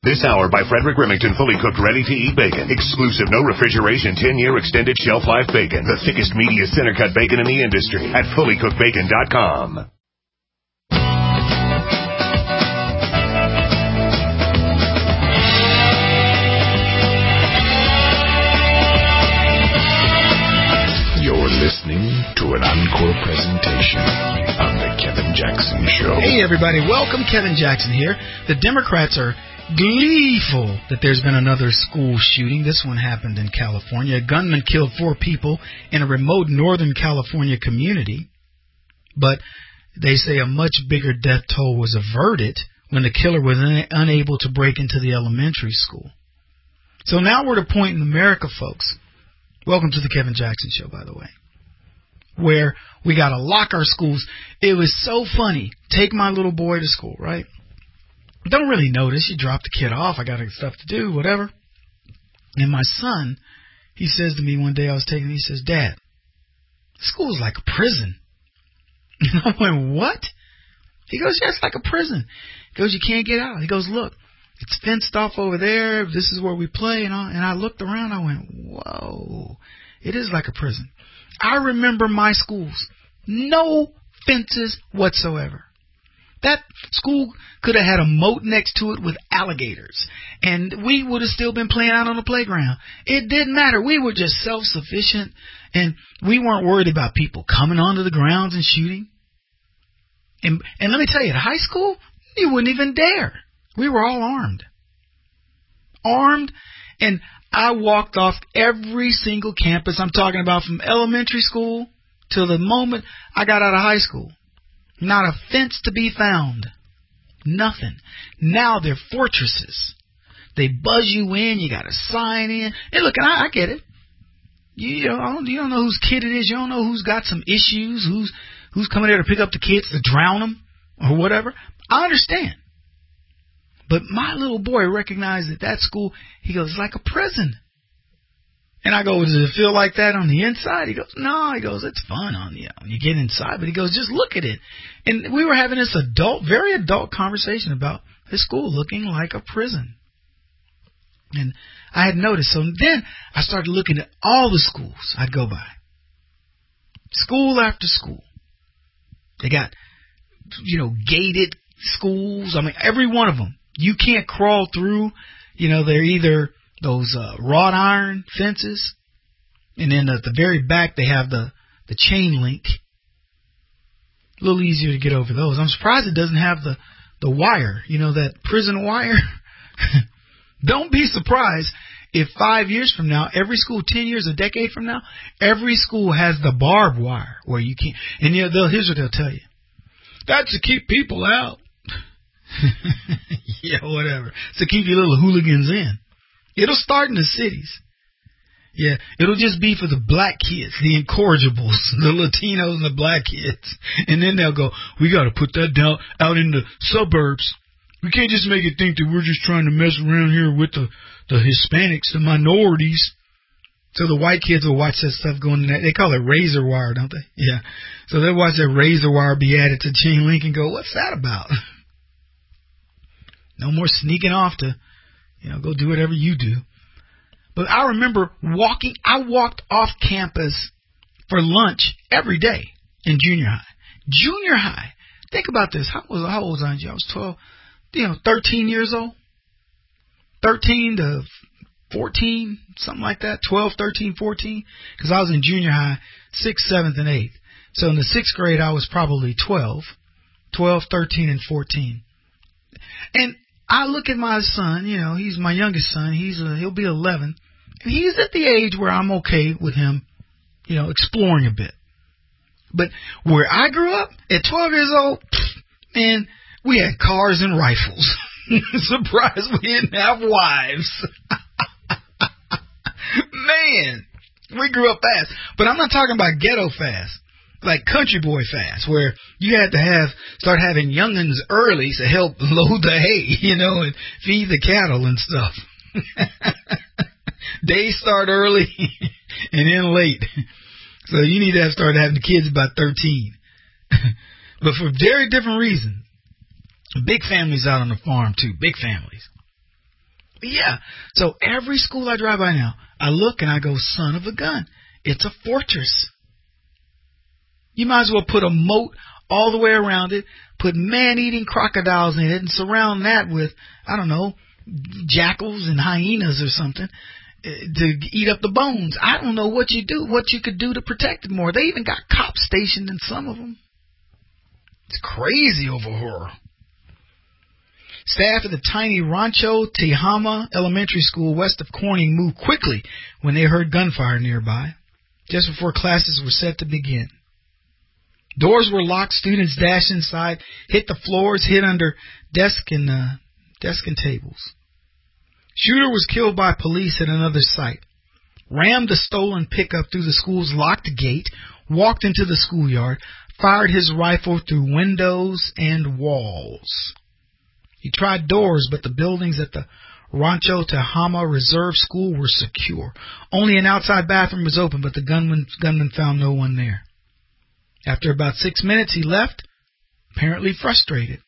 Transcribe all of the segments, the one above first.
This hour by Frederick Remington, fully cooked, ready-to-eat bacon. Exclusive, no refrigeration, 10-year extended shelf life bacon. The thickest, meatiest center-cut bacon in the industry at fullycookedbacon.com. You're listening to an encore presentation on The Kevin Jackson Show. Hey, everybody. Welcome. Kevin Jackson here. The Democrats are gleeful that there's been another school shooting. This one happened in California. A gunman killed 4 people in a remote Northern California community. But they say a much bigger death toll was averted when the killer was unable to break into the elementary school. So now we're at a point in America, folks. Welcome to the Kevin Jackson Show, by the way, where we got to lock our schools. It was so funny. Take my little boy to school, right? Don't really notice. You drop the kid off. I got stuff to do, whatever. And my son, he says to me one day, I was taking him, he says, Dad, school's like a prison. And I went, what? He goes, yeah, it's like a prison. He goes, you can't get out. He goes, look, it's fenced off over there. This is where we play. And I looked around. I went, whoa, it is like a prison. I remember my schools. No fences whatsoever. That school could have had a moat next to it with alligators. And we would have still been playing out on the playground. It didn't matter. We were just self-sufficient. And we weren't worried about people coming onto the grounds and shooting. And let me tell you, at high school, you wouldn't even dare. We were all armed. And I walked off every single campus. I'm talking about from elementary school till the moment I got out of high school. Not a fence to be found. Nothing. Now they're fortresses. They buzz you in. You got to sign in. And look, I get it. You don't know whose kid it is. You don't know who's got some issues. Who's coming there to pick up the kids to drown them or whatever. I understand. But my little boy recognized that school, he goes, it's like a prison. And I go, does it feel like that on the inside? He goes, no. He goes, it's fun when you get inside. But he goes, just look at it. And we were having this very adult conversation about his school looking like a prison. And I had noticed. So then I started looking at all the schools I'd go by. School after school. They got, gated schools. I mean, every one of them. You can't crawl through. They're either those wrought iron fences, and then at the very back they have the chain link. A little easier to get over those. I'm surprised it doesn't have the wire, that prison wire. Don't be surprised if 5 years from now, every school, 10 years, a decade from now, every school has the barbed wire where you can't. And here's what they'll tell you. That's to keep people out. Yeah, whatever. So keep your little hooligans in. It'll start in the cities. Yeah, it'll just be for the black kids, the incorrigibles, the Latinos and the black kids. And then they'll go, we got to put that down out in the suburbs. We can't just make it think that we're just trying to mess around here with the Hispanics, the minorities. So the white kids will watch that stuff going in that. They call it razor wire, don't they? Yeah. So they'll watch that razor wire be added to chain link and go, what's that about? No more sneaking off to, go do whatever you do. But I remember I walked off campus for lunch every day in junior high. Junior high. Think about this. How old was I? I was 12, 13 years old. 13 to 14, something like that. 12, 13, 14. Because I was in junior high, 6th, 7th, and 8th. So in the 6th grade, I was probably 12, 13, and 14. And I look at my son, he's my youngest son. He'll be 11. And he's at the age where I'm okay with him, exploring a bit. But where I grew up, at 12 years old, man, we had cars and rifles. Surprise, we didn't have wives. Man, we grew up fast. But I'm not talking about ghetto fast. Like country boy fast, where you had to start having youngins early to help load the hay, and feed the cattle and stuff. Days start early and end late. So you need to start having the kids about 13. But for very different reasons. Big families out on the farm, too. Big families. Yeah. So every school I drive by now, I look and I go, son of a gun. It's a fortress. You might as well put a moat all the way around it, put man-eating crocodiles in it, and surround that with, I don't know, jackals and hyenas or something to eat up the bones. I don't know what you could do to protect it more. They even got cops stationed in some of them. It's crazy over horror. Staff at the tiny Rancho Tehama Elementary School west of Corning moved quickly when they heard gunfire nearby, just before classes were set to begin. Doors were locked, students dashed inside, hit the floors, hid under desk and tables. Shooter was killed by police at another site, rammed a stolen pickup through the school's locked gate, walked into the schoolyard, fired his rifle through windows and walls. He tried doors, but the buildings at the Rancho Tehama Reserve School were secure. Only an outside bathroom was open, but the gunman found no one there. After about 6 minutes, he left, apparently frustrated.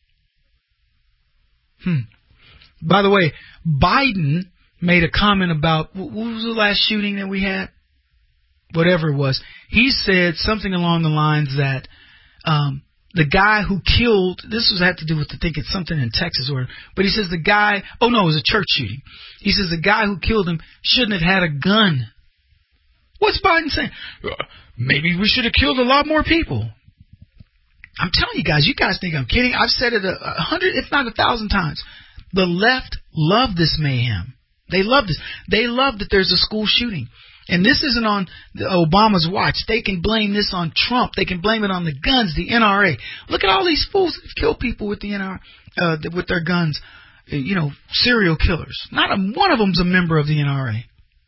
By the way, Biden made a comment about, what was the last shooting that we had? Whatever it was. He said something along the lines that the guy who killed, had to do with, I think it's something in Texas, but he says the guy, it was a church shooting. He says the guy who killed him shouldn't have had a gun. What's Biden saying? Maybe we should have killed a lot more people. I'm telling you guys think I'm kidding. I've said it 100, if not 1,000 times. The left love this mayhem. They love this. They love that there's a school shooting. And this isn't on Obama's watch. They can blame this on Trump. They can blame it on the guns, the NRA. Look at all these fools that kill people with the NRA, with their guns. Serial killers. Not one of them's a member of the NRA.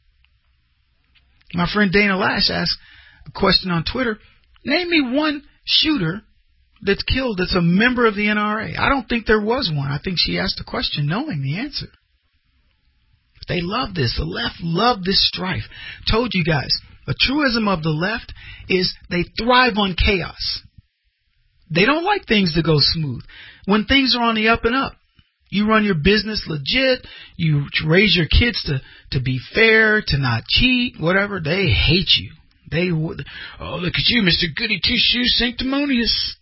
My friend Dana Lash asked a question on Twitter. Name me one shooter that's killed that's a member of the NRA. I don't think there was one. I think she asked the question knowing the answer. They love this. The left love this strife. Told you guys, a truism of the left is they thrive on chaos. They don't like things to go smooth. When things are on the up and up, you run your business legit, you raise your kids to be fair, to not cheat, whatever, they hate you. Look at you, Mr. Goody Two-Shoes Sanctimonious.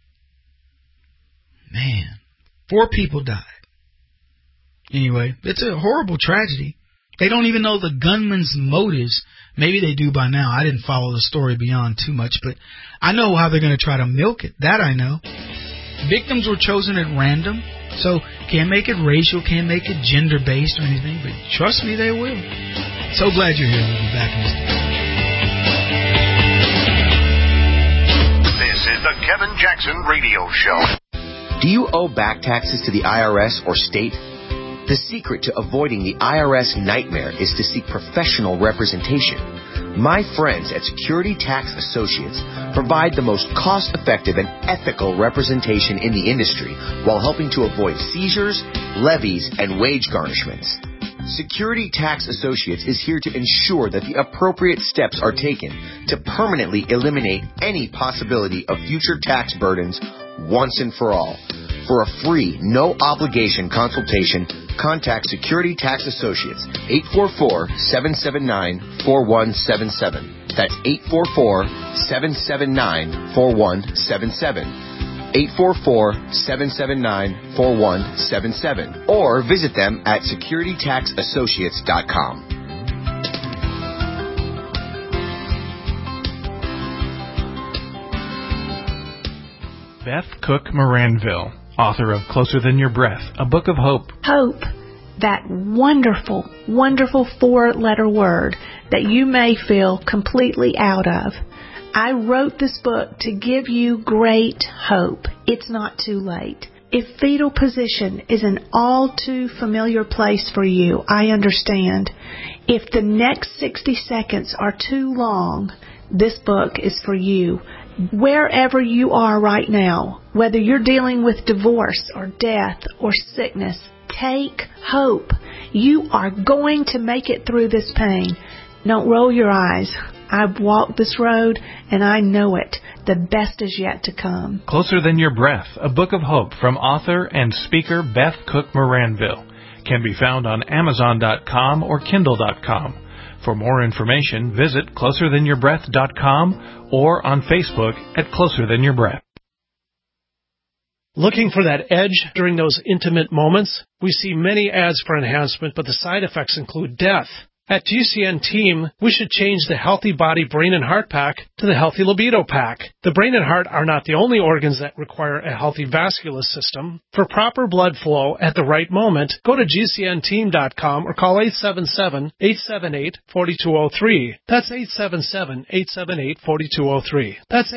Man, 4 people died. Anyway, it's a horrible tragedy. They don't even know the gunman's motives. Maybe they do by now. I didn't follow the story beyond too much, but I know how they're going to try to milk it. That I know. Victims were chosen at random, so can't make it racial, can't make it gender-based or anything, but trust me, they will. So glad you're here. We'll be back in just a minute. This is the Kevin Jackson Radio Show. Do you owe back taxes to the IRS or state? The secret to avoiding the IRS nightmare is to seek professional representation. My friends at Security Tax Associates provide the most cost-effective and ethical representation in the industry while helping to avoid seizures, levies, and wage garnishments. Security Tax Associates is here to ensure that the appropriate steps are taken to permanently eliminate any possibility of future tax burdens once and for all. For a free, no-obligation consultation, contact Security Tax Associates, 844-779-4177. That's 844-779-4177. 844-779-4177. Or visit them at securitytaxassociates.com. Beth Cook Moranville, author of Closer Than Your Breath, a book of hope. Hope, that wonderful, wonderful 4-letter word that you may feel completely out of. I wrote this book to give you great hope. It's not too late. If fetal position is an all too familiar place for you, I understand. If the next 60 seconds are too long, this book is for you. Wherever you are right now, whether you're dealing with divorce or death or sickness, take hope. You are going to make it through this pain. Don't roll your eyes. I've walked this road and I know it. The best is yet to come. Closer Than Your Breath, a book of hope from author and speaker Beth Cook Moranville. can be found on Amazon.com or Kindle.com. For more information, visit closerthanYourBreath.com or on Facebook at Closer Than Your Breath. Looking for that edge during those intimate moments? We see many ads for enhancement, but the side effects include death. At GCN Team, we should change the Healthy Body Brain and Heart Pack to the Healthy Libido Pack. The brain and heart are not the only organs that require a healthy vascular system. For proper blood flow at the right moment, go to GCNteam.com or call 877-878-4203. That's 877-878-4203. That's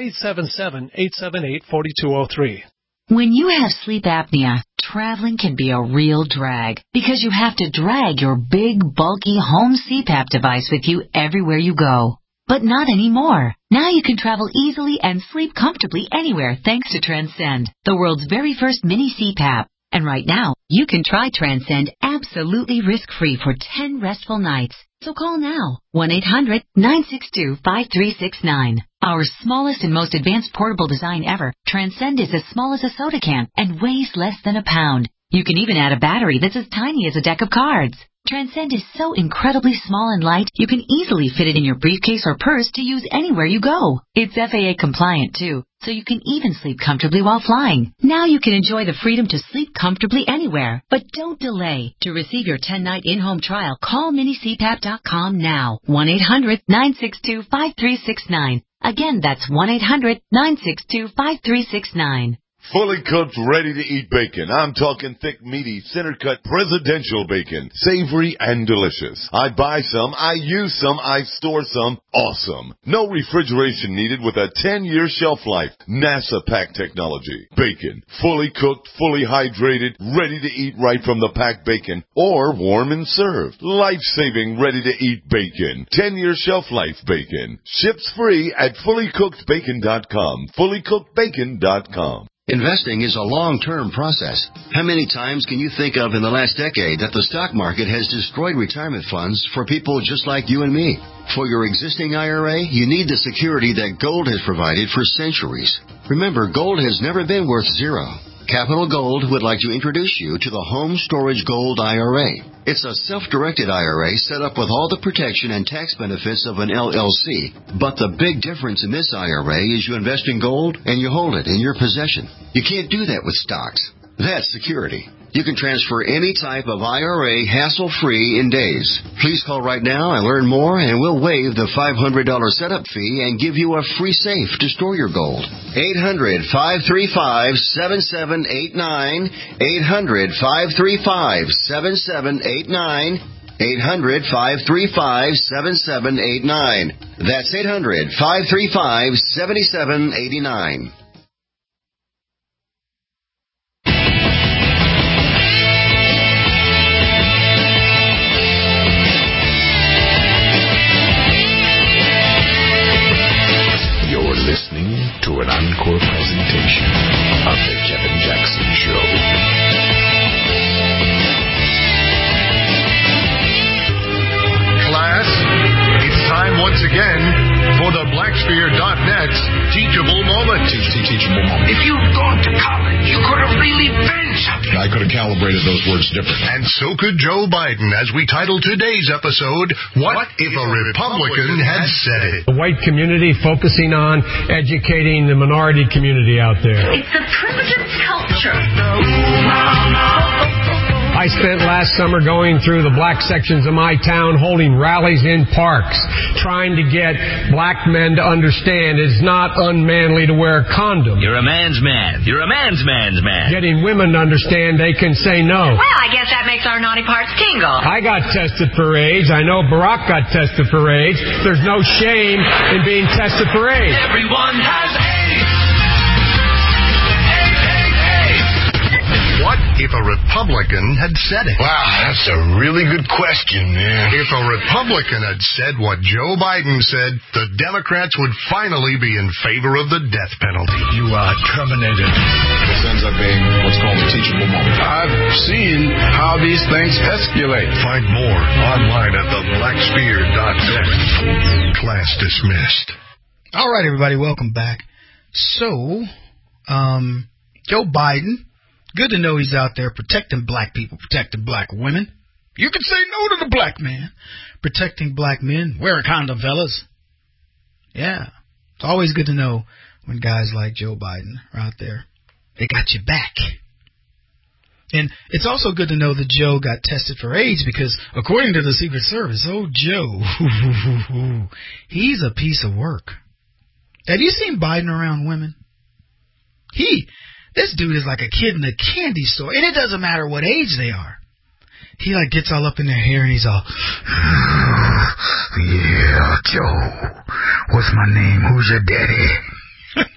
877-878-4203. When you have sleep apnea, traveling can be a real drag because you have to drag your big, bulky home CPAP device with you everywhere you go. But not anymore. Now you can travel easily and sleep comfortably anywhere thanks to Transcend, the world's very first mini CPAP. And right now, you can try Transcend absolutely risk-free for 10 restful nights. So call now, 1-800-962-5369. Our smallest and most advanced portable design ever, Transcend is as small as a soda can and weighs less than a pound. You can even add a battery that's as tiny as a deck of cards. Transcend is so incredibly small and light, you can easily fit it in your briefcase or purse to use anywhere you go. It's FAA compliant, too, so you can even sleep comfortably while flying. Now you can enjoy the freedom to sleep comfortably anywhere. But don't delay. To receive your 10-night in-home trial, call minicpap.com now. 1-800-962-5369. Again, that's 1-800-962-5369. Fully cooked, ready-to-eat bacon. I'm talking thick, meaty, center-cut presidential bacon. Savory and delicious. I buy some, I use some, I store some. Awesome. No refrigeration needed with a 10-year shelf life. NASA pack technology. Bacon. Fully cooked, fully hydrated, ready to eat right from the packed bacon. Or warm and served. Life-saving, ready-to-eat bacon. 10-year shelf life bacon. Ships free at fullycookedbacon.com. Fullycookedbacon.com. Investing is a long-term process. How many times can you think of in the last decade that the stock market has destroyed retirement funds for people just like you and me? For your existing IRA, you need the security that gold has provided for centuries. Remember, gold has never been worth zero. Capital Gold would like to introduce you to the Home Storage Gold IRA. It's a self-directed IRA set up with all the protection and tax benefits of an LLC. But the big difference in this IRA is you invest in gold and you hold it in your possession. You can't do that with stocks. That's security. You can transfer any type of IRA hassle-free in days. Please call right now and learn more, and we'll waive the $500 setup fee and give you a free safe to store your gold. 800-535-7789. 800-535-7789. 800-535-7789. That's 800-535-7789. Listening to an encore presentation of The Kevin Jackson Show. Class, it's time once again for the Blackspear.net's Teachable Moment. Teachable Moment. If you'd gone to college, you could have really been something. I could have calibrated those words different. And so could Joe Biden, as we titled today's episode, What if a Republican had said it? The white community focusing on educating the minority community out there. It's a primitive culture. I spent last summer going through the black sections of my town, holding rallies in parks, trying to get black men to understand it's not unmanly to wear a condom. You're a man's man. You're a man's man. Getting women to understand they can say no. Well, I guess that makes our naughty parts tingle. I got tested for AIDS. I know Barack got tested for AIDS. There's no shame in being tested for AIDS. Everyone has AIDS. What if a Republican had said it? Wow, that's a really good question, man. If a Republican had said what Joe Biden said, the Democrats would finally be in favor of the death penalty. You are terminated. This ends up being what's called a teachable moment. I've seen how these things escalate. Find more online at theblackspear.net. Class dismissed. All right, everybody, welcome back. So, Joe Biden Good to know he's out there protecting black people, protecting black women. You can say no to the black man. Protecting black men. Wear a condom, fellas. Yeah. It's always good to know when guys like Joe Biden are out there. They got your back. And it's also good to know that Joe got tested for AIDS because, according to the Secret Service, Joe, he's a piece of work. Have you seen Biden around women? This dude is like a kid in a candy store, and it doesn't matter what age they are. He like gets all up in their hair and he's all, yeah, Joe, what's my name? Who's your daddy?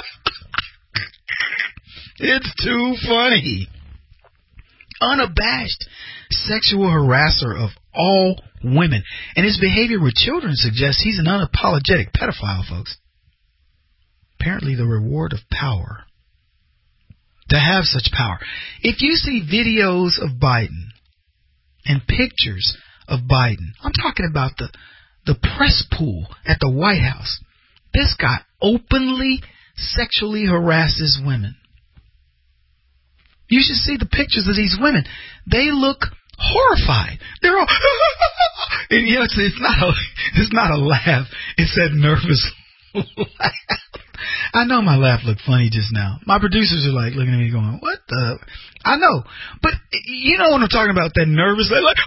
It's too funny. Unabashed sexual harasser of all women. And his behavior with children suggests he's an unapologetic pedophile, folks. Apparently the reward of power. To have such power. If you see videos of Biden and pictures of Biden, I'm talking about the press pool at the White House. This guy openly sexually harasses women. You should see the pictures of these women. They look horrified. They're all, and you know, it's not a laugh. It's that nervous laugh. I know my laugh looked funny just now. My producers are like looking at me going, what the? I know. But you know what I'm talking about, that nervous laugh. Like,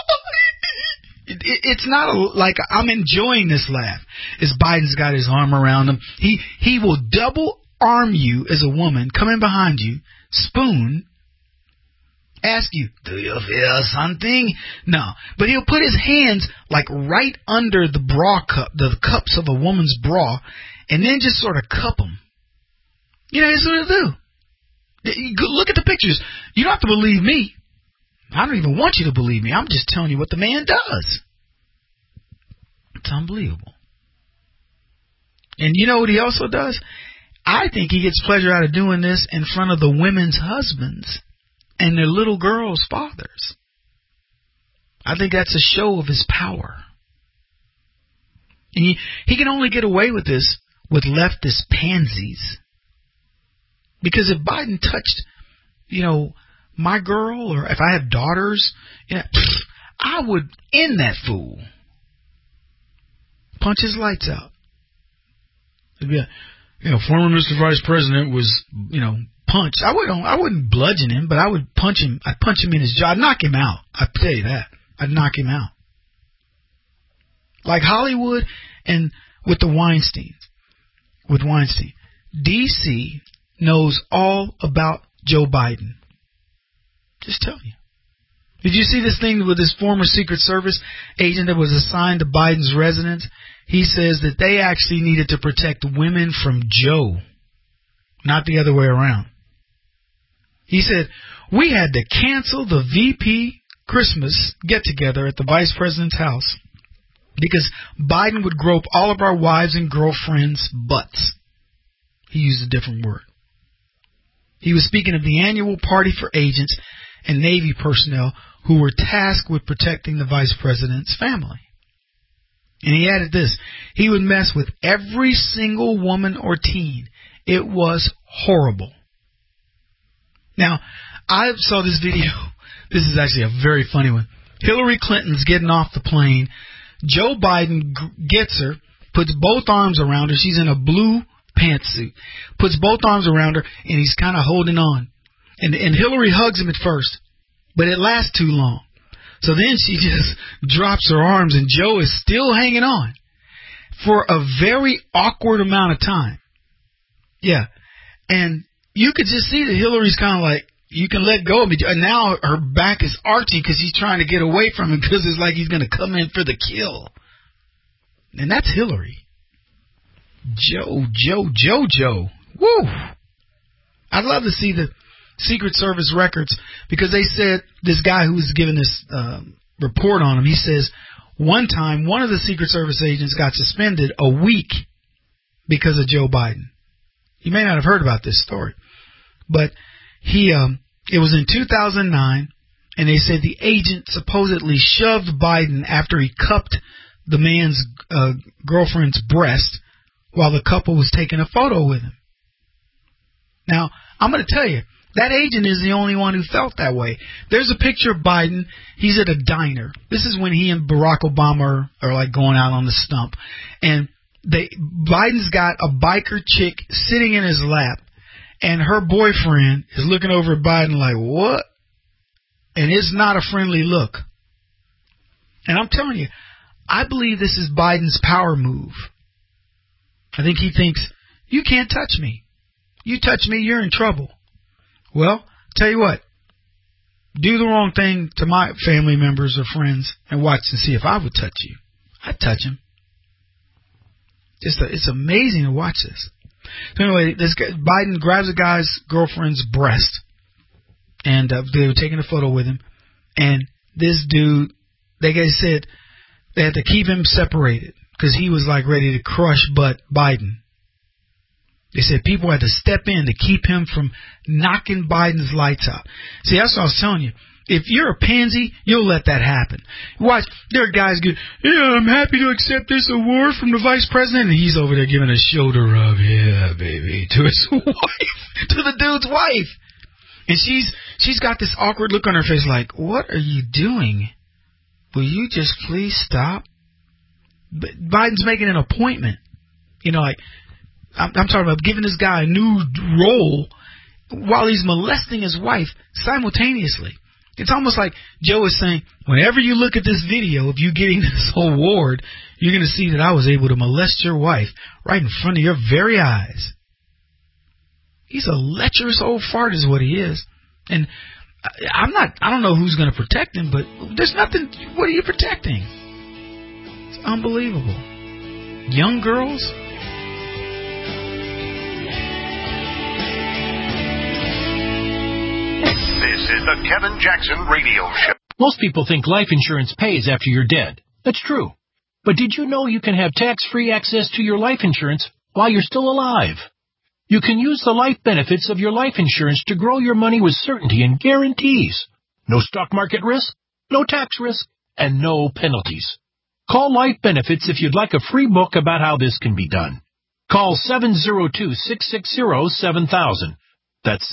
it's not like I'm enjoying this laugh. As Biden's got his arm around him. He will double arm you as a woman, come in behind you, spoon, ask you, do you feel something? No. But he'll put his hands like right under the bra cup, the cups of a woman's bra, and then just sort of cup them. You know, that's what he'll do. Look at the pictures. You don't have to believe me. I don't even want you to believe me. I'm just telling you what the man does. It's unbelievable. And you know what he also does? I think he gets pleasure out of doing this in front of the women's husbands and their little girls' fathers. I think that's a show of his power. And he can only get away with this with leftist pansies. Because if Biden touched, you know, my girl, or if I have daughters, you know, I would end that fool. Punch his lights out. It'd be a, you know, former Mr. Vice President was, you know, punched. I wouldn't bludgeon him, but I would punch him. I'd punch him in his jaw. I'd knock him out. I'd tell you that. I'd knock him out. Like Hollywood and with the Weinsteins. With Weinstein. D.C. knows all about Joe Biden. Just tell you. Did you see this thing with this former Secret Service agent that was assigned to Biden's residence? He says that they actually needed to protect women from Joe, not the other way around. He said, we had to cancel the VP Christmas get-together at the vice president's house because Biden would grope all of our wives and girlfriends' butts. He used a different word. He was speaking of the annual party for agents and Navy personnel who were tasked with protecting the vice president's family. And he added this, he would mess with every single woman or teen. It was horrible. Now, I saw this video. This is actually a very funny one. Hillary Clinton's getting off the plane. Joe Biden gets her, puts both arms around her. She's in a blue pantsuit. Puts both arms around her, and he's kind of holding on. And Hillary hugs him at first, but it lasts too long. So then she just drops her arms, and Joe is still hanging on for a very awkward amount of time. Yeah. And you could just see that Hillary's kind of like, you can let go of me. And now her back is arching because he's trying to get away from him because it's like he's going to come in for the kill. And that's Hillary. Joe. Woo! I'd love to see the Secret Service records because they said this guy who was giving this report on him, he says one time one of the Secret Service agents got suspended a week because of Joe Biden. You may not have heard about this story, but it was in 2009, and they said the agent supposedly shoved Biden after he cupped the man's girlfriend's breast while the couple was taking a photo with him. Now, I'm going to tell you, That agent is the only one who felt that way. There's a picture of Biden. He's at a diner. This is when he and Barack Obama are like going out on the stump. And Biden's got a biker chick sitting in his lap. And her boyfriend is looking over at Biden like, what? And it's not a friendly look. And I'm telling you, I believe this is Biden's power move. I think he thinks, you can't touch me. You touch me, you're in trouble. Well, tell you what, do the wrong thing to my family members or friends and watch and see if I would touch you. I'd touch him. It's amazing to watch this. So anyway, this guy, Biden grabs a guy's girlfriend's breast, and they were taking a photo with him. And this dude, they said they had to keep him separated because he was like ready to crush Biden. They said people had to step in to keep him from knocking Biden's lights out. See, that's what I was telling you. If you're a pansy, you'll let that happen. Watch, there are guys go, yeah, I'm happy to accept this award from the vice president. And he's over there giving a shoulder rub, yeah, baby, to his wife, to the dude's wife. And she's got this awkward look on her face like, what are you doing? Will you just please stop? But Biden's making an appointment. You know, like, I'm talking about giving this guy a new role while he's molesting his wife simultaneously. It's almost like Joe is saying, whenever you look at this video of you getting this award, you're going to see that I was able to molest your wife right in front of your very eyes. He's a lecherous old fart is what he is. And I don't know who's going to protect him, but there's nothing. What are you protecting? It's unbelievable. Young girls? This is the Kevin Jackson Radio Show. Most people think life insurance pays after you're dead. That's true. But did you know you can have tax-free access to your life insurance while you're still alive? You can use the life benefits of your life insurance to grow your money with certainty and guarantees. No stock market risk, no tax risk, and no penalties. Call Life Benefits if you'd like a free book about how this can be done. Call 702-660-7000. That's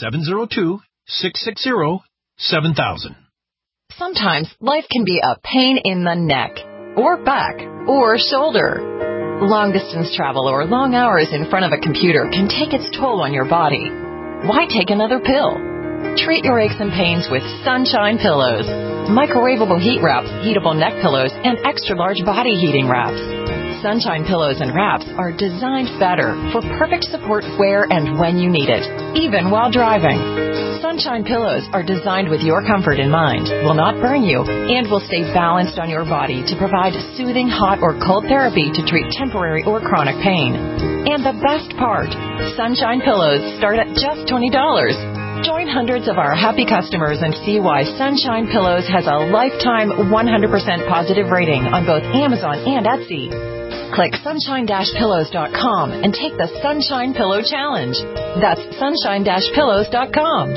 702-660-7000. Sometimes life can be a pain in the neck, or back, or shoulder. Long-distance travel or long hours in front of a computer can take its toll on your body. Why take another pill? Treat your aches and pains with Sunshine Pillows. Microwavable heat wraps, heatable neck pillows, and extra-large body heating wraps. Sunshine Pillows and wraps are designed better for perfect support where and when you need it, even while driving. Sunshine Pillows are designed with your comfort in mind, will not burn you, and will stay balanced on your body to provide soothing hot or cold therapy to treat temporary or chronic pain. And the best part, Sunshine Pillows start at just $20. Join hundreds of our happy customers and see why Sunshine Pillows has a lifetime 100% positive rating on both Amazon and Etsy. Click sunshine-pillows.com and take the Sunshine Pillow Challenge. That's sunshine-pillows.com.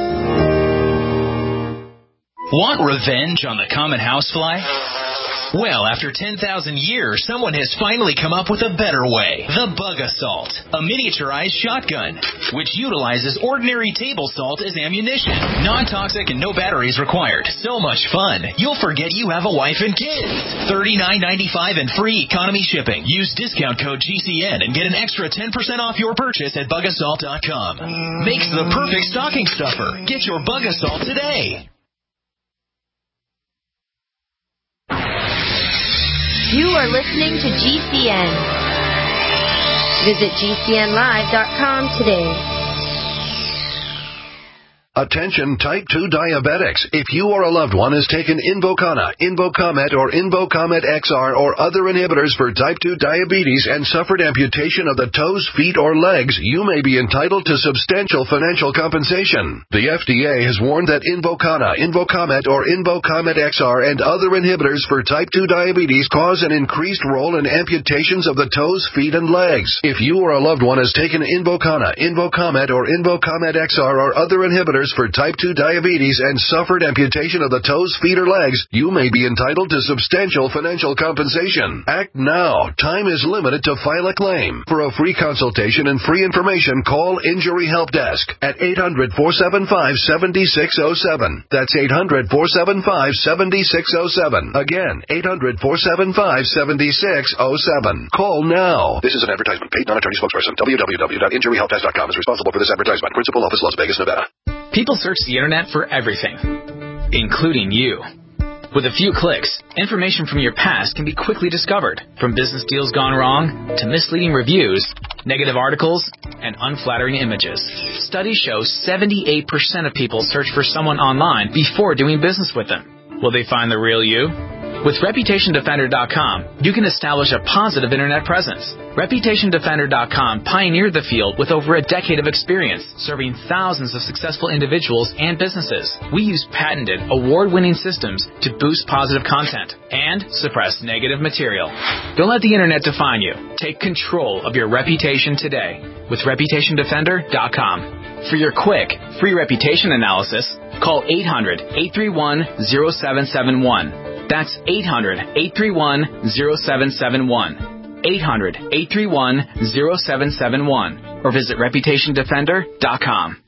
Want revenge on the common housefly? Well, after 10,000 years, someone has finally come up with a better way. The Bug Assault, a miniaturized shotgun, which utilizes ordinary table salt as ammunition. Non-toxic and no batteries required. So much fun, you'll forget you have a wife and kids. $39.95 and free economy shipping. Use discount code GCN and get an extra 10% off your purchase at bugassault.com. Makes the perfect stocking stuffer. Get your Bug Assault today. You are listening to GCN. Visit GCNlive.com today. Attention type 2 diabetics. If you or a loved one has taken Invokana, Invokamet, or Invokamet XR or other inhibitors for type 2 diabetes and suffered amputation of the toes, feet, or legs, you may be entitled to substantial financial compensation. The FDA has warned that Invokana, Invokamet, or Invokamet XR and other inhibitors for type 2 diabetes cause an increased role in amputations of the toes, feet, and legs. If you or a loved one has taken Invokana, Invokamet, or Invokamet XR or other inhibitors inhibitors for type 2 diabetes and suffered amputation of the toes, feet, or legs, you may be entitled to substantial financial compensation. Act now. Time is limited to file a claim. For a free consultation and free information, call Injury Help Desk at 800-475-7607. That's 800-475-7607. Again, 800-475-7607. Call now. This is an advertisement. Paid non-attorney spokesperson. www.injuryhelpdesk.com is responsible for this advertisement. Principal office, Las Vegas, Nevada. People search the internet for everything, including you. With a few clicks, information from your past can be quickly discovered, from business deals gone wrong to misleading reviews, negative articles, and unflattering images. Studies show 78% of people search for someone online before doing business with them. Will they find the real you? With ReputationDefender.com, you can establish a positive internet presence. ReputationDefender.com pioneered the field with over a decade of experience, serving thousands of successful individuals and businesses. We use patented, award-winning systems to boost positive content and suppress negative material. Don't let the internet define you. Take control of your reputation today with ReputationDefender.com. For your quick, free reputation analysis, call 800-831-0771. That's 800-831-0771. 800-831-0771. Or visit ReputationDefender.com.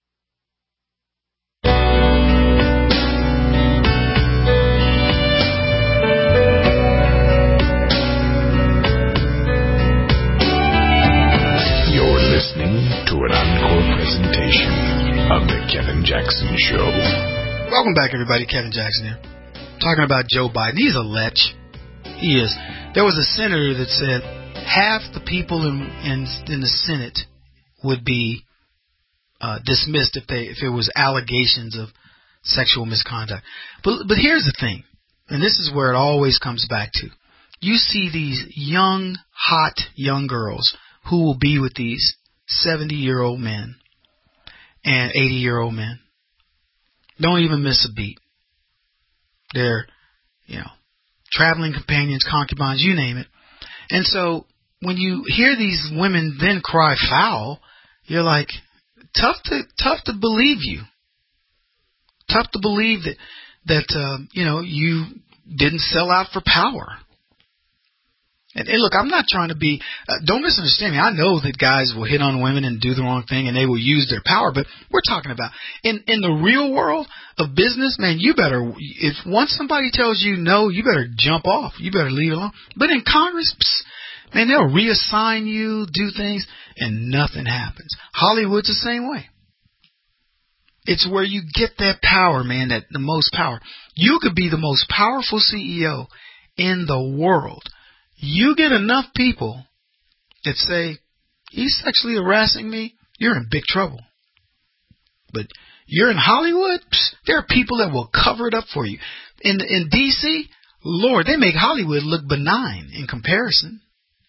You're listening to an encore presentation of The Kevin Jackson Show. Welcome back, everybody. Kevin Jackson here. Talking about Joe Biden. He's a lech. He is. There was a senator that said half the people in the Senate would be dismissed if it was allegations of sexual misconduct. But here's the thing, and this is where it always comes back to. You see these young, hot young girls who will be with these 70-year-old men and 80-year-old men. Don't even miss a beat. They're, traveling companions, concubines, you name it. And so when you hear these women then cry foul, you're like, tough to believe you. Tough to believe that you didn't sell out for power. And look, I'm not trying to be, don't misunderstand me. I know that guys will hit on women and do the wrong thing and they will use their power, but we're talking about in the real world of business, man, you better, if once somebody tells you no, you better jump off. You better leave it alone. But in Congress, man, they'll reassign you, do things, and nothing happens. Hollywood's the same way. It's where you get that power, man, that the most power. You could be the most powerful CEO in the world. You get enough people that say, he's sexually harassing me, you're in big trouble. But you're in Hollywood, there are people that will cover it up for you. In D.C., Lord, they make Hollywood look benign in comparison.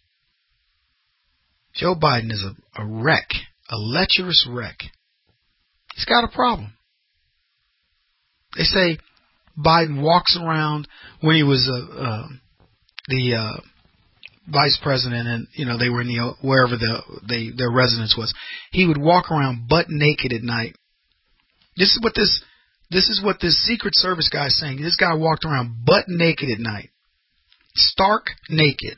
Joe Biden is a wreck, a lecherous wreck. He's got a problem. They say Biden walks around when he was the vice president, and they were in wherever their residence was. He would walk around butt naked at night. This is what this Secret Service guy is saying. This guy walked around butt naked at night, stark naked.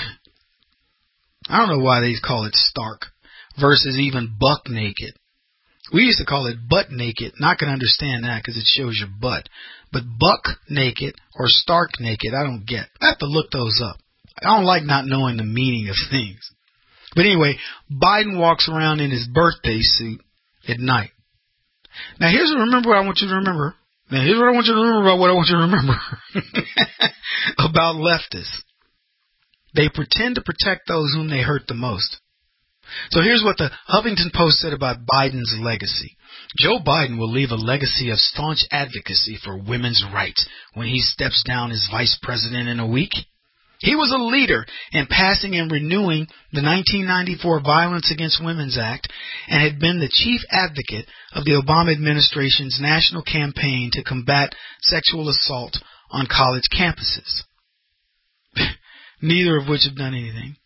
I don't know why they call it stark versus even buck naked. We used to call it butt naked. Not going to understand that because it shows your butt. But buck naked or stark naked, I don't get. I have to look those up. I don't like not knowing the meaning of things. But anyway, Biden walks around in his birthday suit at night. Now here's what I want you to remember. Now here's what I want you to remember about what I want you to remember about leftists. They pretend to protect those whom they hurt the most. So here's what the Huffington Post said about Biden's legacy. Joe Biden will leave a legacy of staunch advocacy for women's rights when he steps down as vice president in a week. He was a leader in passing and renewing the 1994 Violence Against Women's Act and had been the chief advocate of the Obama administration's national campaign to combat sexual assault on college campuses. Neither of which have done anything.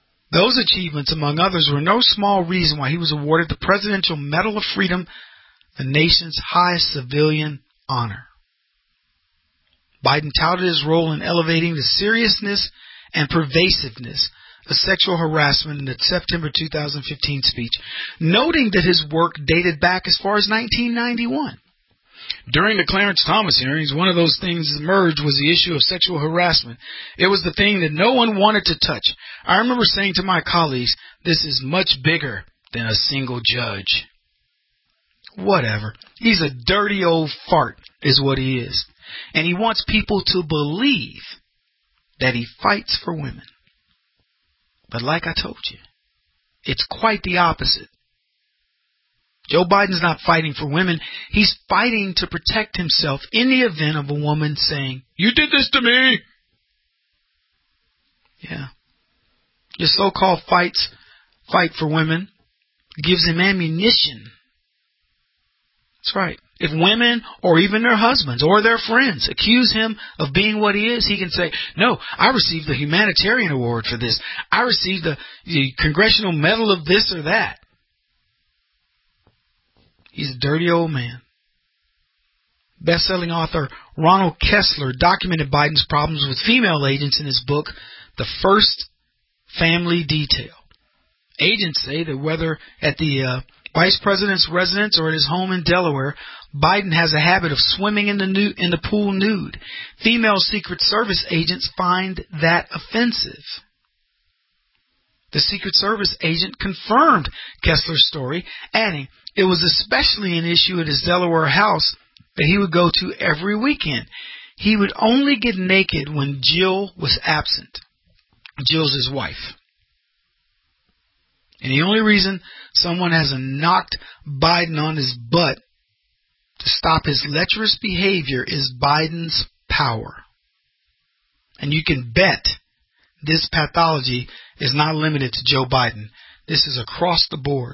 Those achievements, among others, were no small reason why he was awarded the Presidential Medal of Freedom the nation's highest civilian honor. Biden touted his role in elevating the seriousness and pervasiveness of sexual harassment in the September 2015 speech, noting that his work dated back as far as 1991. During the Clarence Thomas hearings, one of those things that emerged was the issue of sexual harassment. It was the thing that no one wanted to touch. I remember saying to my colleagues, this is much bigger than a single judge. Whatever. He's a dirty old fart is what he is. And he wants people to believe that he fights for women. But like I told you, it's quite the opposite. Joe Biden's not fighting for women. He's fighting to protect himself in the event of a woman saying, you did this to me. Yeah. Your so-called fight for women gives him ammunition. That's right. If women or even their husbands or their friends accuse him of being what he is, he can say, no, I received the humanitarian award for this. I received the congressional medal of this or that. He's a dirty old man. Best-selling author Ronald Kessler documented Biden's problems with female agents in his book, The First Family Detail. Agents say that whether at the vice president's residence or at his home in Delaware, Biden has a habit of swimming in the pool nude. Female Secret Service agents find that offensive. The Secret Service agent confirmed Kessler's story, adding, it was especially an issue at his Delaware house that he would go to every weekend. He would only get naked when Jill was absent. Jill's his wife. And the only reason someone has knocked Biden on his butt to stop his lecherous behavior is Biden's power. And you can bet this pathology is not limited to Joe Biden. This is across the board.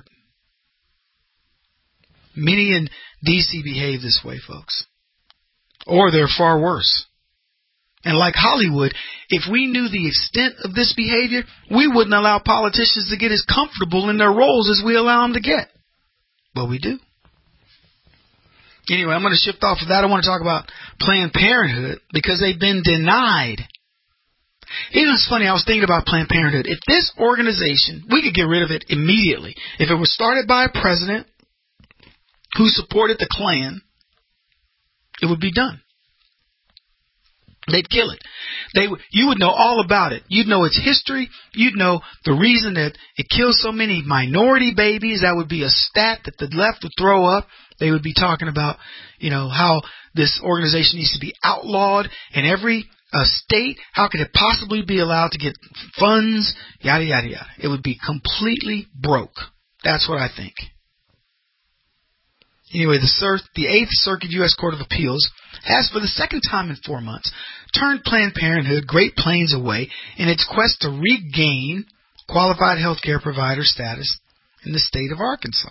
Many in D.C. behave this way, folks. Or they're far worse. And like Hollywood, if we knew the extent of this behavior, we wouldn't allow politicians to get as comfortable in their roles as we allow them to get. But we do. Anyway, I'm going to shift off of that. I want to talk about Planned Parenthood because they've been denied. You know, it's funny, I was thinking about Planned Parenthood. If this organization, we could get rid of it immediately. If it was started by a president who supported the Klan, it would be done. They'd kill it. You would know all about it. You'd know its history. You'd know the reason that it kills so many minority babies. That would be a stat that the left would throw up. They would be talking about, how this organization needs to be outlawed in every state. How could it possibly be allowed to get funds? Yada, yada, yada. It would be completely broke. That's what I think. Anyway, the Eighth Circuit U.S. Court of Appeals has, for the second time in 4 months, turned Planned Parenthood Great Plains away in its quest to regain qualified health care provider status in the state of Arkansas.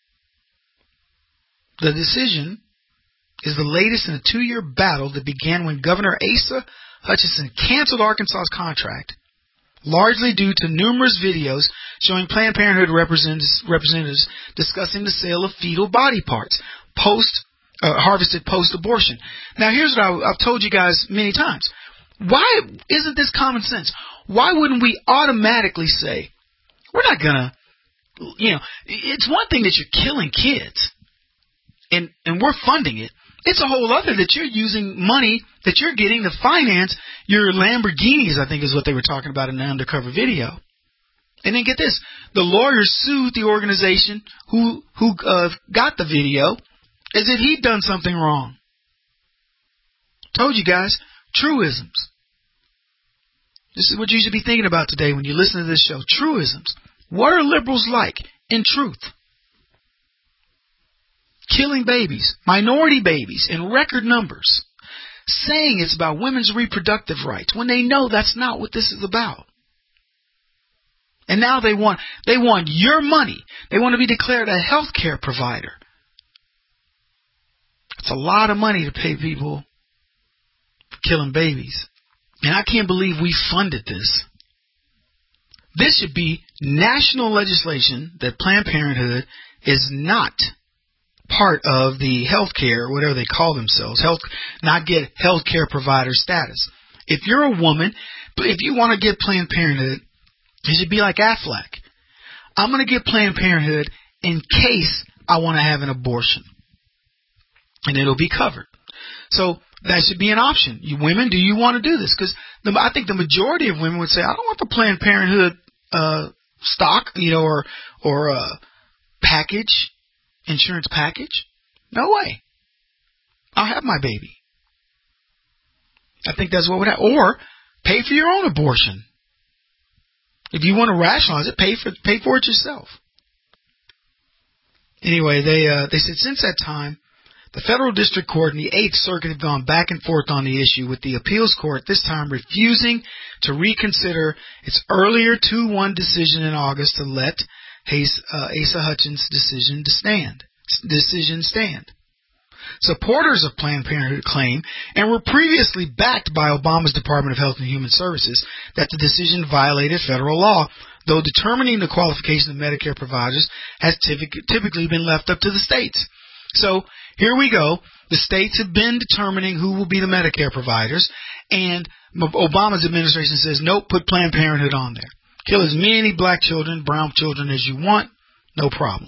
The decision is the latest in a 2-year battle that began when Governor Asa Hutchinson canceled Arkansas's contract, largely due to numerous videos showing Planned Parenthood representatives discussing the sale of fetal body parts harvested post-abortion. Now, here's what I've told you guys many times. Why isn't this common sense? Why wouldn't we automatically say, we're not going to, it's one thing that you're killing kids, and we're funding it. It's a whole other that you're using money that you're getting to finance your Lamborghinis, I think is what they were talking about in the undercover video. And then get this, the lawyers sued the organization who got the video as if he'd done something wrong. Told you guys, truisms. This is what you should be thinking about today when you listen to this show. Truisms. What are liberals like in truth? Killing babies, minority babies in record numbers, saying it's about women's reproductive rights when they know that's not what this is about. And now they want your money. They want to be declared a health care provider. It's a lot of money to pay people for killing babies. And I can't believe we funded this. This should be national legislation that Planned Parenthood is not part of the healthcare, whatever they call themselves, not get healthcare provider status. If you're a woman, if you want to get Planned Parenthood, it should be like Aflac. I'm going to get Planned Parenthood in case I want to have an abortion. And it'll be covered. So that should be an option. You women, do you want to do this? Because I think the majority of women would say, I don't want the Planned Parenthood stock, or package, insurance package. No way. I'll have my baby. I think that's what would happen. Or pay for your own abortion. If you want to rationalize it, pay for it yourself. Anyway, they said since that time, the Federal District Court and the 8th Circuit have gone back and forth on the issue, with the appeals court this time refusing to reconsider its earlier 2-1 decision in August to let Asa Hutchins' decision stand. Supporters of Planned Parenthood claim, and were previously backed by Obama's Department of Health and Human Services, that the decision violated federal law, though determining the qualification of Medicare providers has typically been left up to the states. So here we go. The states have been determining who will be the Medicare providers, and Obama's administration says, nope, put Planned Parenthood on there. Kill as many black children, brown children as you want, no problem.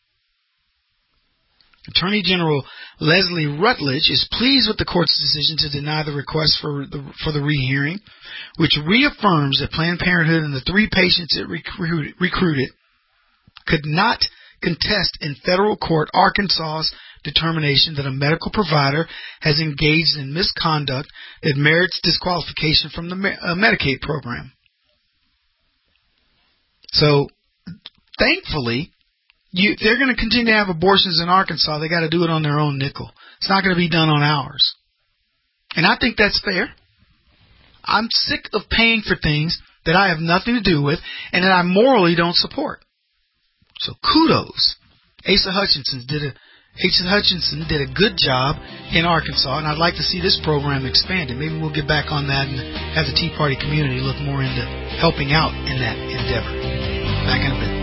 Attorney General Leslie Rutledge is pleased with the court's decision to deny the request for the rehearing, which reaffirms that Planned Parenthood and the 3 patients it recruited could not contest in federal court Arkansas's determination that a medical provider has engaged in misconduct that merits disqualification from the Medicaid program. So, thankfully, they're going to continue to have abortions in Arkansas. They got to do it on their own nickel. It's not going to be done on ours. And I think that's fair. I'm sick of paying for things that I have nothing to do with and that I morally don't support. So kudos. Asa Hutchinson did a good job in Arkansas, and I'd like to see this program expanded. Maybe we'll get back on that and have the Tea Party community look more into helping out in that endeavor. Back in a bit.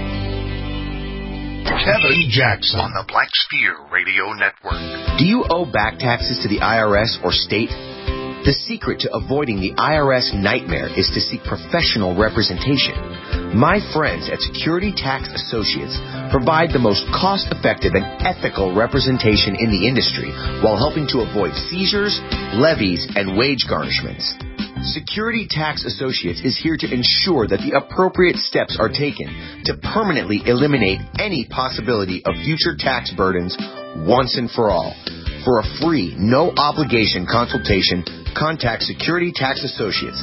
Kevin Jackson on the Black Spear Radio Network. Do you owe back taxes to the IRS or state? The secret to avoiding the IRS nightmare is to seek professional representation. My friends at Security Tax Associates provide the most cost-effective and ethical representation in the industry while helping to avoid seizures, levies, and wage garnishments. Security Tax Associates is here to ensure that the appropriate steps are taken to permanently eliminate any possibility of future tax burdens once and for all. For a free, no-obligation consultation, contact Security Tax Associates,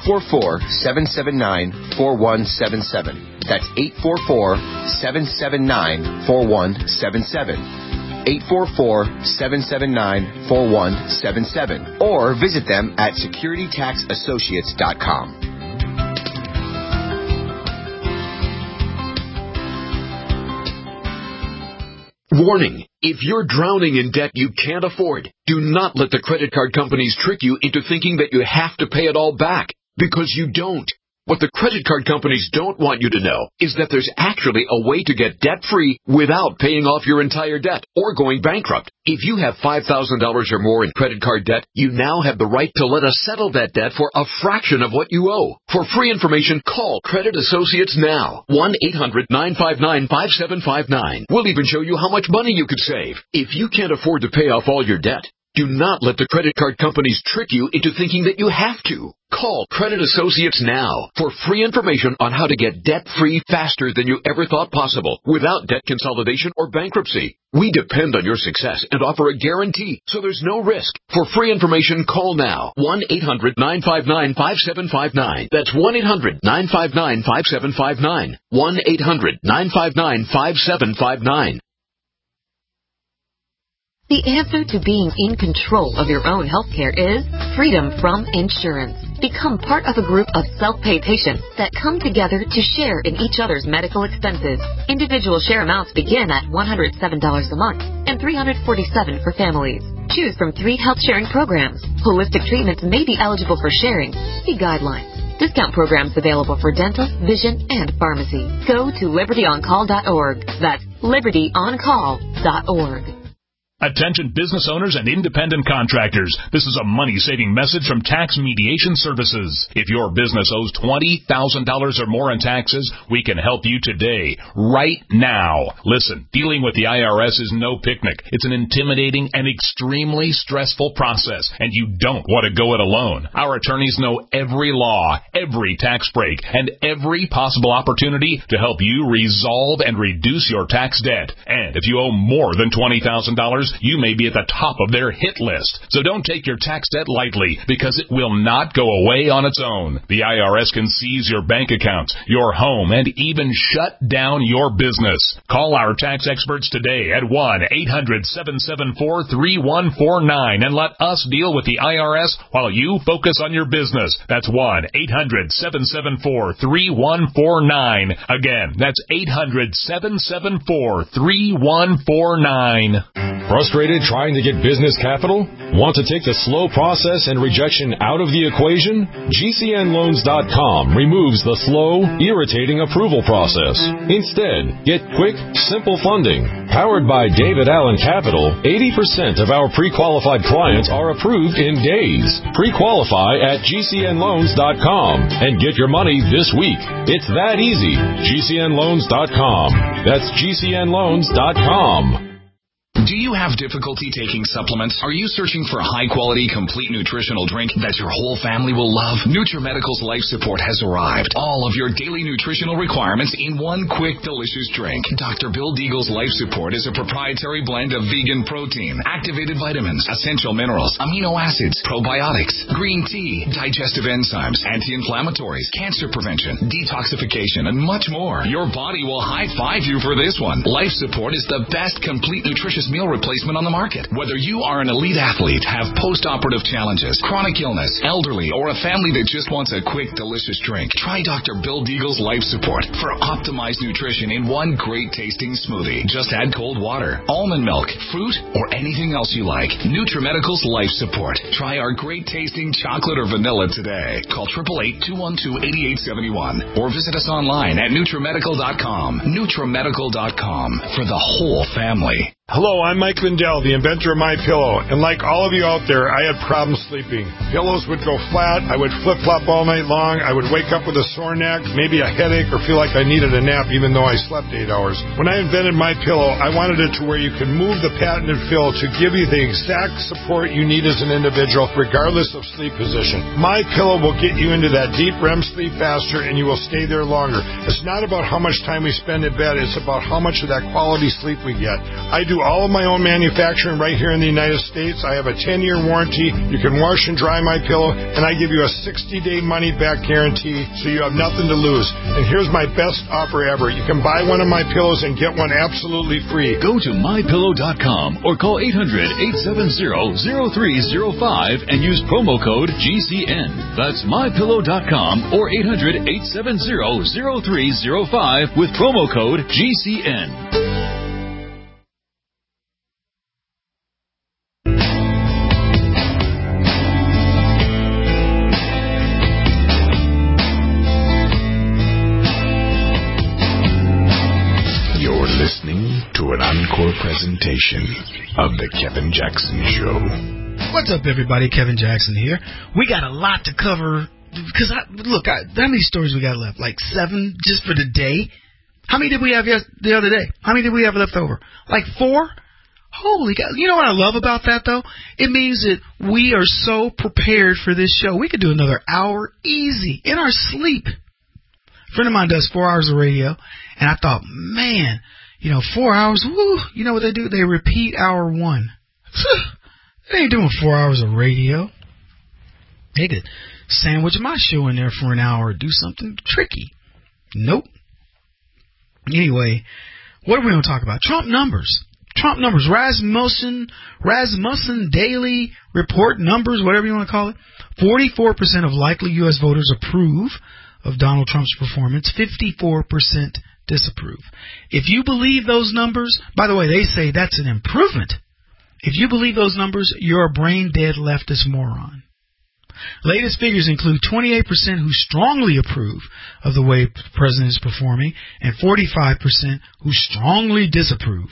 844-779-4177. That's 844-779-4177. 844-779-4177. Or visit them at securitytaxassociates.com. Warning. If you're drowning in debt you can't afford, do not let the credit card companies trick you into thinking that you have to pay it all back, because you don't. What the credit card companies don't want you to know is that there's actually a way to get debt-free without paying off your entire debt or going bankrupt. If you have $5,000 or more in credit card debt, you now have the right to let us settle that debt for a fraction of what you owe. For free information, call Credit Associates now. 1-800-959-5759. We'll even show you how much money you could save. If you can't afford to pay off all your debt, do not let the credit card companies trick you into thinking that you have to. Call Credit Associates now for free information on how to get debt-free faster than you ever thought possible without debt consolidation or bankruptcy. We depend on your success and offer a guarantee, so there's no risk. For free information, call now. 1-800-959-5759. That's 1-800-959-5759. 1-800-959-5759. The answer to being in control of your own healthcare is freedom from insurance. Become part of a group of self-pay patients that come together to share in each other's medical expenses. Individual share amounts begin at $107 a month and $347 for families. Choose from 3 health sharing programs. Holistic treatments may be eligible for sharing. See guidelines. Discount programs available for dental, vision, and pharmacy. Go to libertyoncall.org. That's libertyoncall.org. Attention business owners and independent contractors. This is a money-saving message from Tax Mediation Services. If your business owes $20,000 or more in taxes, we can help you today, right now. Listen, dealing with the IRS is no picnic. It's an intimidating and extremely stressful process, and you don't want to go it alone. Our attorneys know every law, every tax break, and every possible opportunity to help you resolve and reduce your tax debt. And if you owe more than $20,000, you may be at the top of their hit list. So don't take your tax debt lightly, because it will not go away on its own. The IRS can seize your bank accounts, your home, and even shut down your business. Call our tax experts today at 1-800-774-3149 and let us deal with the IRS while you focus on your business. That's 1-800-774-3149. Again, that's 800-774-3149. Frustrated trying to get business capital? Want to take the slow process and rejection out of the equation? GCNloans.com removes the slow, irritating approval process. Instead, get quick, simple funding. Powered by David Allen Capital, 80% of our pre-qualified clients are approved in days. Pre-qualify at GCNloans.com and get your money this week. It's that easy. GCNloans.com. That's GCNloans.com. Do you have difficulty taking supplements? Are you searching for a high-quality, complete nutritional drink that your whole family will love? NutriMedical's Life Support has arrived. All of your daily nutritional requirements in one quick, delicious drink. Dr. Bill Deagle's Life Support is a proprietary blend of vegan protein, activated vitamins, essential minerals, amino acids, probiotics, green tea, digestive enzymes, anti-inflammatories, cancer prevention, detoxification, and much more. Your body will high-five you for this one. Life Support is the best complete nutritious meal replacement on the market. Whether you are an elite athlete, have post-operative challenges, chronic illness, elderly, or a family that just wants a quick, delicious drink, try Dr. Bill Deagle's Life Support for optimized nutrition in one great-tasting smoothie. Just add cold water, almond milk, fruit, or anything else you like. NutriMedical's Life Support. Try our great-tasting chocolate or vanilla today. Call 888-212-8871 or visit us online at NutriMedical.com. NutriMedical.com for the whole family. Hello, I'm Mike Lindell, the inventor of MyPillow, and like all of you out there, I had problems sleeping. Pillows would go flat, I would flip-flop all night long, I would wake up with a sore neck, maybe a headache, or feel like I needed a nap even though I slept 8 hours. When I invented MyPillow, I wanted it to where you could move the patented fill to give you the exact support you need as an individual, regardless of sleep position. MyPillow will get you into that deep REM sleep faster, and you will stay there longer. It's not about how much time we spend in bed, it's about how much of that quality sleep we get. I do all of my own manufacturing right here in the United States. I have a 10-year warranty. You can wash and dry MyPillow, and I give you a 60-day money-back guarantee, so you have nothing to lose. And here's my best offer ever. You can buy one of my pillows and get one absolutely free. Go to MyPillow.com or call 800-870-0305 and use promo code GCN. That's MyPillow.com or 800-870-0305 with promo code GCN. An encore presentation of The Kevin Jackson Show. What's up, everybody? Kevin Jackson here. We got a lot to cover, because, how many stories we got left? Like 7 just for the day? How many did we have the other day? How many did we have left over? Like 4? Holy cow. You know what I love about that, though? It means that we are so prepared for this show. We could do another hour easy in our sleep. A friend of mine does 4 hours of radio, and I thought, man, 4 hours, woo, you know what they do? They repeat hour 1. They ain't doing 4 hours of radio. They could sandwich my show in there for an hour or do something tricky. Nope. Anyway, what are we going to talk about? Trump numbers. Rasmussen Daily Report numbers, whatever you want to call it. 44% of likely U.S. voters approve of Donald Trump's performance. 54% disapprove. If you believe those numbers, by the way, they say that's an improvement. If you believe those numbers, you're a brain-dead leftist moron. Latest figures include 28% who strongly approve of the way the president is performing and 45% who strongly disapprove.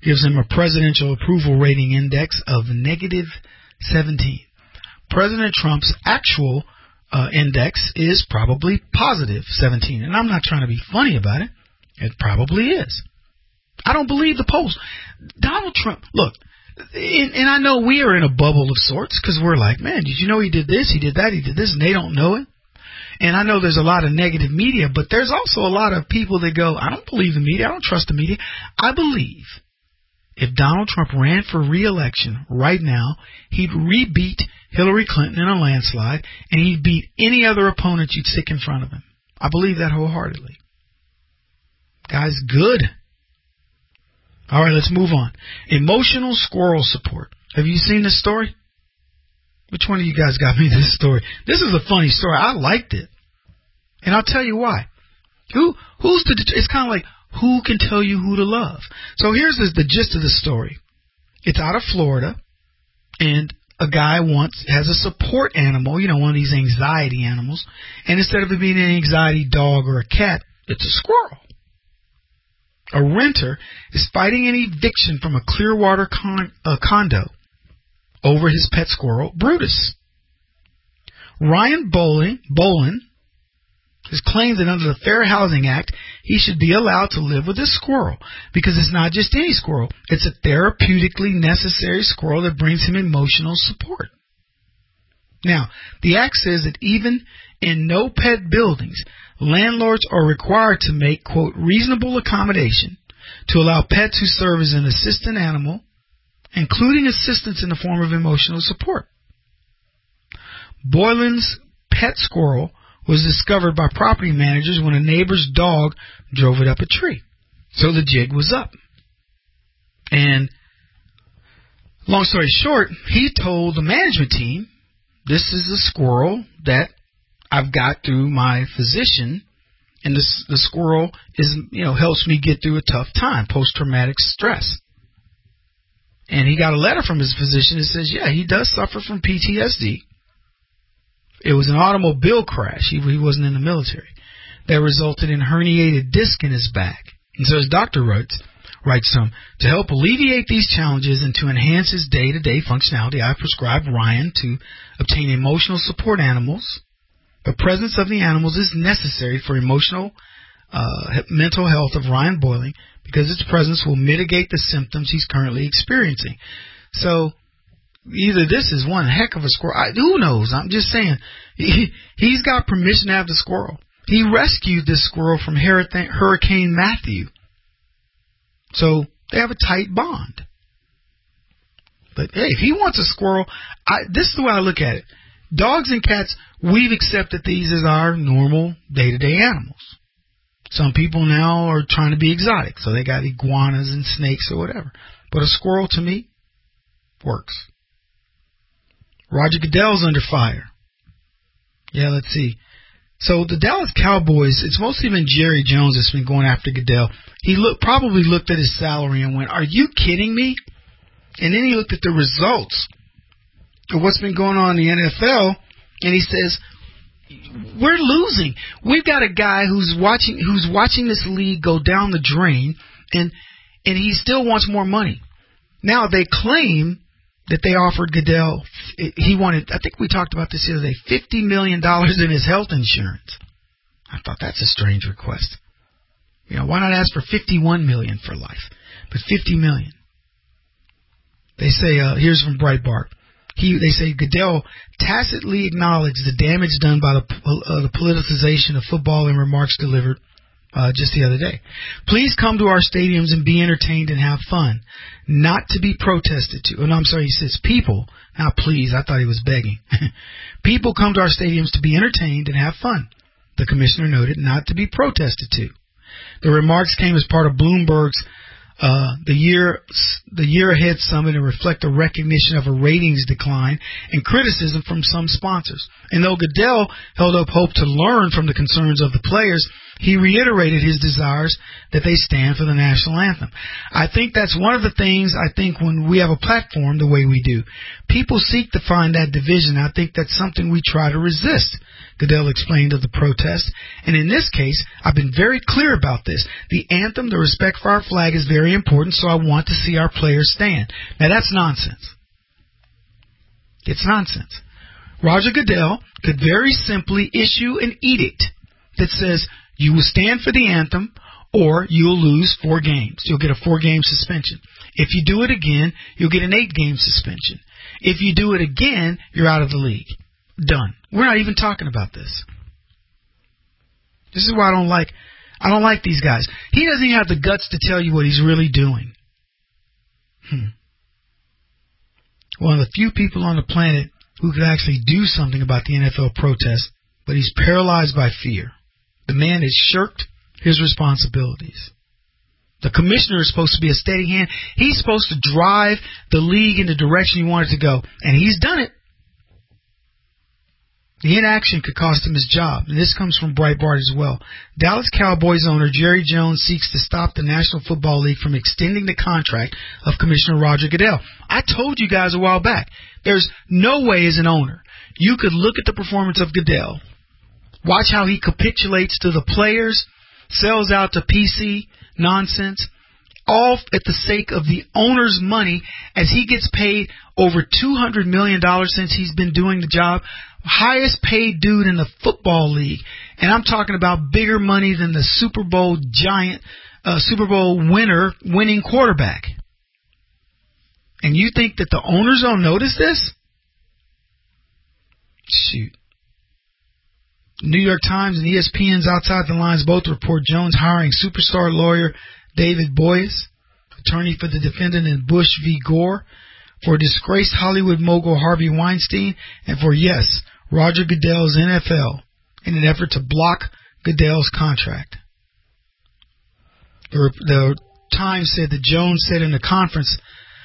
gives him a presidential approval rating index of negative 17. President Trump's actual index is probably positive 17. And I'm not trying to be funny about it. It probably is. I don't believe the polls. Donald Trump, look, and I know we are in a bubble of sorts because we're like, man, did you know he did this, he did that, he did this, and they don't know it. And I know there's a lot of negative media, but there's also a lot of people that go, I don't believe the media, I don't trust the media. I believe if Donald Trump ran for re-election right now, he'd re-beat Hillary Clinton in a landslide, and he'd beat any other opponent you'd stick in front of him. I believe that wholeheartedly. Guy's good. All right, let's move on. Emotional squirrel support. Have you seen this story? Which one of you guys got me this story? This is a funny story. I liked it. And I'll tell you why. It's kind of like, who can tell you who to love? So here's the gist of the story. It's out of Florida, and a guy has a support animal, one of these anxiety animals, and instead of it being an anxiety dog or a cat, it's a squirrel. A renter is fighting an eviction from a Clearwater condo over his pet squirrel, Brutus. Ryan Bolin has claimed that under the Fair Housing Act, he should be allowed to live with this squirrel because it's not just any squirrel. It's a therapeutically necessary squirrel that brings him emotional support. Now, the act says that even in no-pet buildings, landlords are required to make, quote, reasonable accommodation to allow pets who serve as an assistant animal, including assistance in the form of emotional support. Boylan's pet squirrel was discovered by property managers when a neighbor's dog drove it up a tree. So the jig was up. And long story short, he told the management team, this is a squirrel that I've got through my physician, and the squirrel is, helps me get through a tough time, post-traumatic stress. And he got a letter from his physician that says, yeah, he does suffer from PTSD. It was an automobile crash. He wasn't in the military. That resulted in herniated disc in his back. And so his doctor writes to help alleviate these challenges and to enhance his day-to-day functionality, I prescribed Ryan to obtain emotional support animals. The presence of the animals is necessary for mental health of Ryan Boiling because its presence will mitigate the symptoms he's currently experiencing. So either this is one heck of a squirrel. Who knows? I'm just saying. He's got permission to have the squirrel. He rescued this squirrel from Hurricane Matthew. So they have a tight bond. But hey, if he wants a squirrel, this is the way I look at it. Dogs and cats, we've accepted these as our normal day-to-day animals. Some people now are trying to be exotic, so they got iguanas and snakes or whatever. But a squirrel, to me, works. Roger Goodell's under fire. Yeah, let's see. So the Dallas Cowboys, it's mostly been Jerry Jones that's been going after Goodell. He probably looked at his salary and went, are you kidding me? And then he looked at the results of what's been going on in the NFL, and he says, we're losing. We've got a guy who's watching this league go down the drain, and he still wants more money. Now they claim that they offered Goodell, he wanted, I think we talked about this the other day, $50 million in his health insurance. I thought that's a strange request. Why not ask for $51 million for life, but $50 million? They say, here's from Breitbart. They say Goodell tacitly acknowledged the damage done by the politicization of football in remarks delivered just the other day. Please come to our stadiums and be entertained and have fun, not to be protested to. Oh, no, I'm sorry, he says people, not please. I thought he was begging. People come to our stadiums to be entertained and have fun, the commissioner noted, not to be protested to. The remarks came as part of Bloomberg's the year ahead summit and reflect a recognition of a ratings decline and criticism from some sponsors. And though Goodell held up hope to learn from the concerns of the players, he reiterated his desires that they stand for the national anthem. I think that's one of the things, when we have a platform the way we do. People seek to find that division. I think that's something we try to resist, Goodell explained of the protest. And in this case, I've been very clear about this. The anthem, the respect for our flag, is very very important, so I want to see our players stand. Now, that's nonsense. It's nonsense. Roger Goodell could very simply issue an edict that says you will stand for the anthem or you'll lose 4 games. You'll get a 4-game suspension. If you do it again, you'll get an 8-game suspension. If you do it again, you're out of the league. Done. We're not even talking about this. This is why I don't like these guys. He doesn't even have the guts to tell you what he's really doing. One of the few people on the planet who could actually do something about the NFL protest, but he's paralyzed by fear. The man has shirked his responsibilities. The commissioner is supposed to be a steady hand. He's supposed to drive the league in the direction he wanted to go, and he's done it. The inaction could cost him his job, and this comes from Breitbart as well. Dallas Cowboys owner Jerry Jones seeks to stop the National Football League from extending the contract of Commissioner Roger Goodell. I told you guys a while back, there's no way as an owner you could look at the performance of Goodell, watch how he capitulates to the players, sells out to PC nonsense, all at the sake of the owner's money, as he gets paid over $200 million since he's been doing the job. Highest paid dude in the football league. And I'm talking about bigger money than the Super Bowl winning quarterback. And you think that the owners don't notice this? Shoot. New York Times and ESPN's Outside the Lines both report Jones hiring superstar lawyer David Boies, attorney for the defendant in Bush v. Gore, for disgraced Hollywood mogul Harvey Weinstein, and for, yes, Roger Goodell's NFL, in an effort to block Goodell's contract. The Times said that Jones said in a conference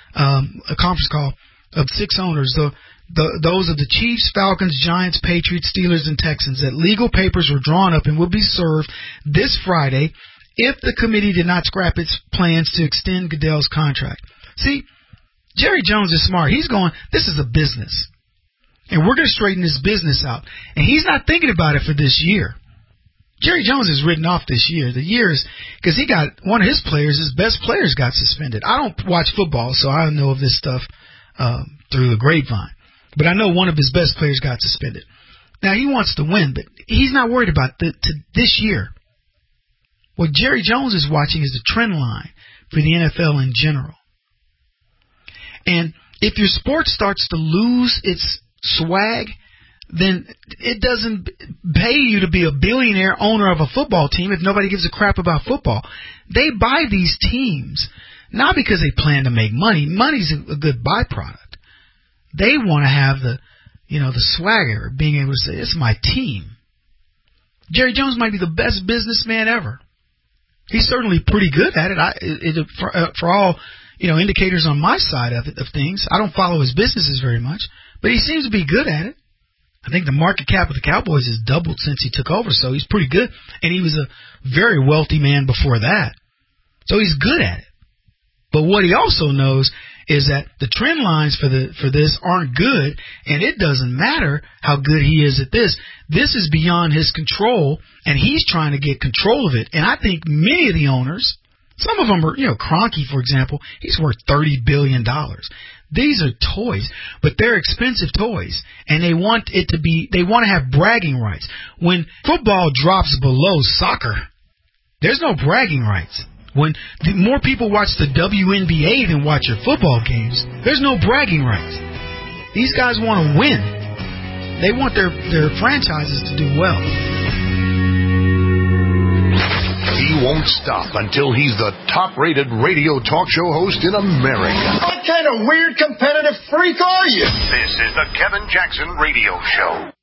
call of 6 owners, those of the Chiefs, Falcons, Giants, Patriots, Steelers, and Texans, that legal papers were drawn up and will be served this Friday if the committee did not scrap its plans to extend Goodell's contract. See, Jerry Jones is smart. He's going, this is a business, and we're going to straighten this business out. And he's not thinking about it for this year. Jerry Jones is written off this year. The year is because he got one of his best players got suspended. I don't watch football, so I don't know of this stuff through the grapevine. But I know one of his best players got suspended. Now, he wants to win, but he's not worried about this year. What Jerry Jones is watching is the trend line for the NFL in general. And if your sport starts to lose its swag, then it doesn't pay you to be a billionaire owner of a football team if nobody gives a crap about football. They buy these teams not because they plan to make money. Money's a good byproduct. They want to have the swagger of being able to say, it's my team. Jerry Jones might be the best businessman ever. He's certainly pretty good at it. For all indicators on my side of things, I don't follow his businesses very much, but he seems to be good at it. I think the market cap of the Cowboys has doubled since he took over, so he's pretty good. And he was a very wealthy man before that, so he's good at it. But what he also knows is that the trend lines for this aren't good, and it doesn't matter how good he is at this. This is beyond his control, and he's trying to get control of it. And I think many of the owners, some of them are, Kroenke, for example, he's worth $30 billion. These are toys, but they're expensive toys, and they want to have bragging rights. When football drops below soccer, there's no bragging rights. When more people watch the WNBA than watch your football games, there's no bragging rights. These guys want to win. They want their franchises to do well. He won't stop until he's the top-rated radio talk show host in America. What kind of weird competitive freak are you? This is the Kevin Jackson Radio Show.